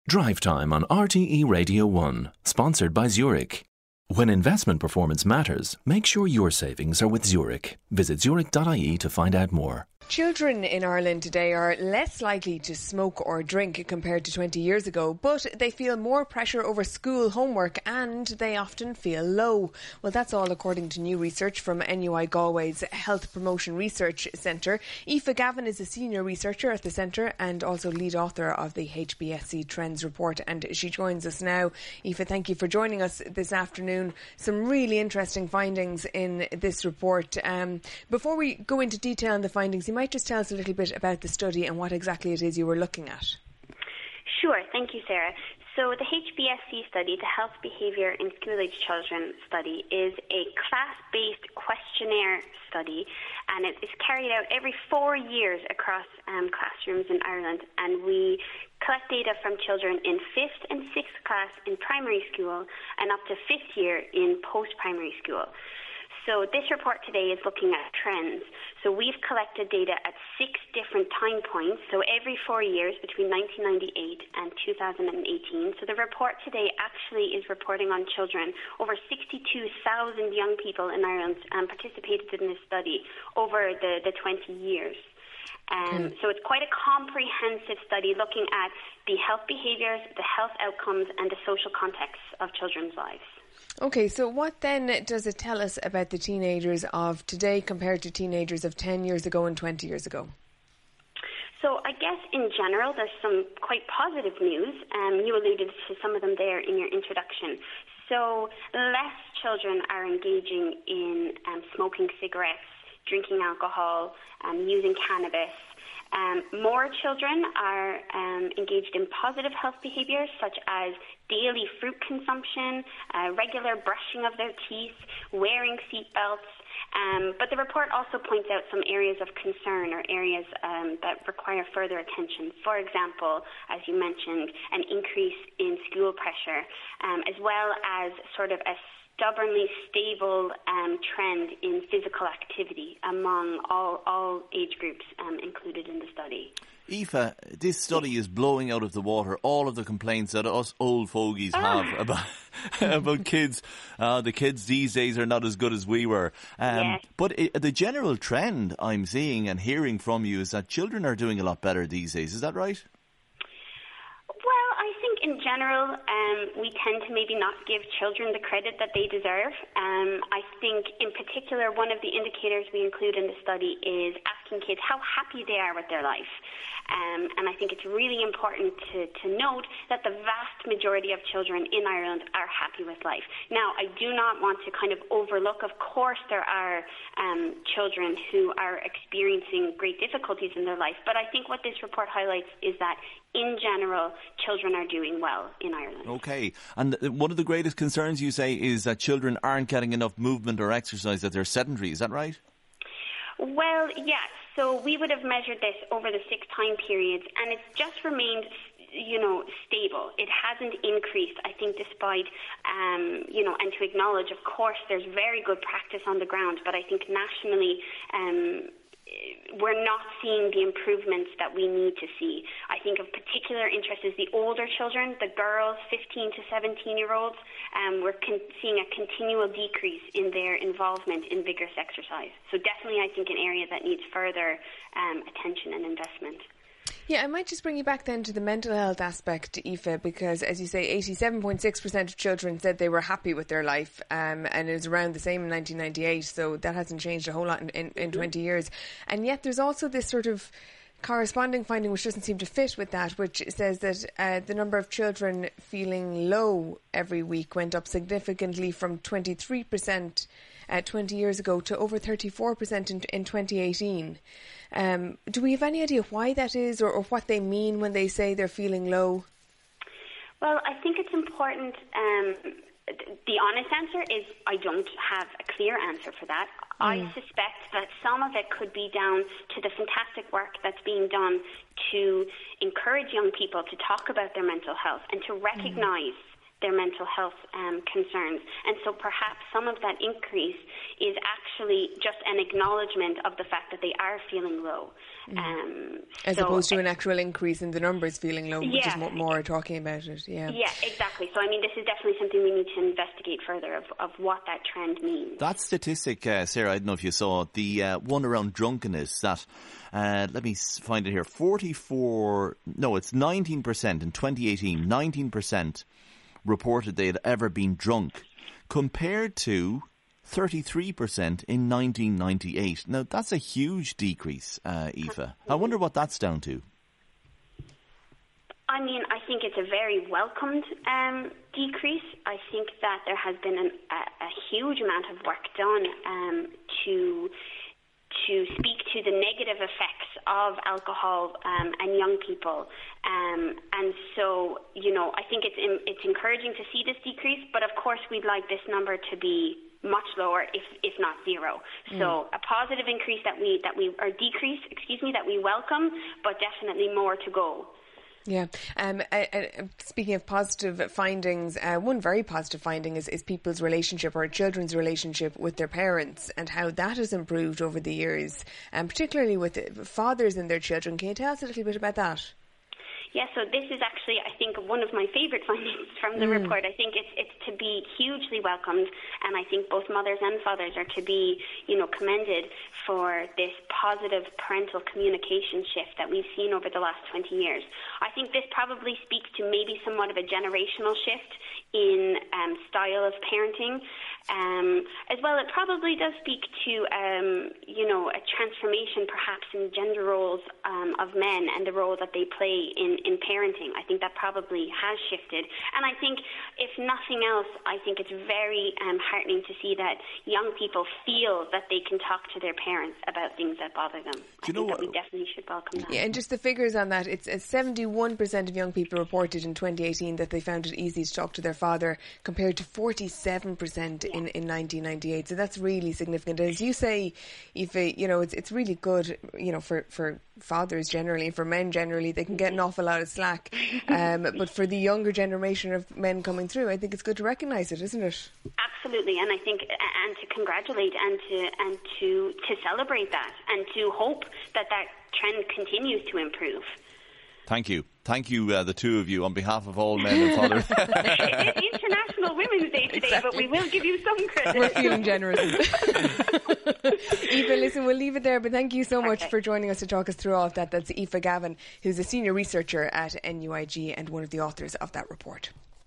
Drive Time on RTE Radio 1, sponsored by Zurich. When investment performance matters, make sure your savings are with Zurich. Visit zurich.ie to find out more. Children in Ireland today are less likely to smoke or drink compared to 20 years ago, but they feel more pressure over school homework and they often feel low. Well, that's all according to new research from NUI Galway's Health Promotion Research Centre. Aoife Gavin is a senior researcher at the centre and also lead author of the HBSC Trends Report, and she joins us now. Aoife, thank you for joining us this afternoon. Some really interesting findings in this report. Before we go into detail on the findings, you might just tell us a little bit about the study and what exactly it is you were looking at. Sure, thank you, Sarah. So the HBSC study, the Health Behaviour in School-Age Children study, is a class-based questionnaire study, and it is carried out every 4 years across classrooms in Ireland, and we collect data from children in 5th and 6th class in primary school and up to 5th year in post-primary school. So this report today is looking at trends. So we've collected data at 6 different time points, so every 4 years between 1998 and 2018. So the report today actually is reporting on children. Over 62,000 young people in Ireland participated in this study over the 20 years. So it's quite a comprehensive study looking at the health behaviours, the health outcomes and the social contexts of children's lives. Okay, so what then does it tell us about the teenagers of today compared to teenagers of 10 years ago and 20 years ago? So I guess in general there's some quite positive news. You alluded to some of them there in your introduction. So less children are engaging in smoking cigarettes, drinking alcohol, using cannabis. More children are engaged in positive health behaviours such as daily fruit consumption, regular brushing of their teeth, wearing seatbelts. But the report also points out some areas of concern or areas that require further attention. For example, as you mentioned, an increase in school pressure, as well as sort of a stubbornly stable trend in physical activity among all age groups included in the study. Aoife, this study is blowing out of the water all of the complaints that us old fogies have about kids. The kids these days are not as good as we were. Yes. But the general trend I'm seeing and hearing from you is that children are doing a lot better these days. Is that right? Well, I think in general, we tend to maybe not give children the credit that they deserve. I think in particular, one of the indicators we include in the study is asking kids how happy they are with their life. And I think it's really important to note that the vast majority of children in Ireland are happy with life. Now, I do not want to kind of overlook, of course, there are children who are experiencing great difficulties in their life, but I think what this report highlights is that in general, children are doing well in Ireland. Okay. And one of the greatest concerns you say is that children aren't getting enough movement or exercise, that they're sedentary. Is that right? Well, yes. So we would have measured this over the 6 time periods, and it's just remained, stable. It hasn't increased, I think, despite, and to acknowledge, of course, there's very good practice on the ground, but I think nationally, we're not seeing the improvements that we need to see. I think of particular interest is the older children, the girls, 15 to 17-year-olds. We're seeing a continual decrease in their involvement in vigorous exercise. So definitely, I think, an area that needs further attention and investment. Yeah, I might just bring you back then to the mental health aspect, Aoife, because as you say, 87.6% of children said they were happy with their life, and it was around the same in 1998, so that hasn't changed a whole lot in 20 years. And yet there's also this sort of corresponding finding which doesn't seem to fit with that, which says that the number of children feeling low every week went up significantly from 23% 20 years ago to over 34% in 2018. Do we have any idea why that is, or what they mean when they say they're feeling low? Well, I think it's important. The honest answer is I don't have a clear answer for that. I suspect that some of it could be down to the fantastic work that's being done to encourage young people to talk about their mental health and to recognise their mental health concerns. And so perhaps some of that increase is actually just an acknowledgement of the fact that they are feeling low. As opposed to an actual increase in the numbers feeling low, which is what more talking about it. Yeah, exactly. So, I mean, this is definitely something we need to investigate further of what that trend means. That statistic, Sarah, I don't know if you saw it, the one around drunkenness, that, let me find it here, it's 19% in 2018, 19% reported they had ever been drunk, compared to 33% in 1998. Now, that's a huge decrease, Aoife. I wonder what that's down to. I mean, I think it's a very welcomed decrease. I think that there has been a huge amount of work done to speak to the negative effects of alcohol and young people. And so, I think it's encouraging to see this decrease, but of course we'd like this number to be much lower, if not zero. So a positive increase that we welcome, but definitely more to go. Yeah. Speaking of positive findings, one very positive finding is people's relationship, or children's relationship with their parents, and how that has improved over the years, and particularly with fathers and their children. Can you tell us a little bit about that? Yeah, so this is actually, I think, one of my favourite findings from the report. I think it's to be hugely welcomed, and I think both mothers and fathers are to be, commended for this positive parental communication shift that we've seen over the last 20 years. I think this probably speaks to maybe somewhat of a generational shift in style of parenting. As well, it probably does speak to, a transformation perhaps in gender roles of men and the role that they play in parenting. I think that probably has shifted. And I think, if nothing else, I think it's very heartening to see that young people feel that they can talk to their parents about things that bother them. I think that we definitely should welcome that. Yeah, and just the figures on that, it's 71% of young people reported in 2018 that they found it easy to talk to their father, compared to 47% in 1998. So that's really significant. As you say, Aoife, it's really good, for fathers generally, for men generally, they can get an awful lot of slack. But for the younger generation of men coming through, I think it's good to recognise it, isn't it? Absolutely, and I think, and to congratulate and to celebrate that, and to hope that trend continues to improve. Thank you, the two of you, on behalf of all men and fathers. It is International Women's Day today, but we will give you some credit. We're feeling generous. Aoife, listen, we'll leave it there, but thank you so much for joining us to talk us through all of that. That's Aoife Gavin, who's a senior researcher at NUIG and one of the authors of that report.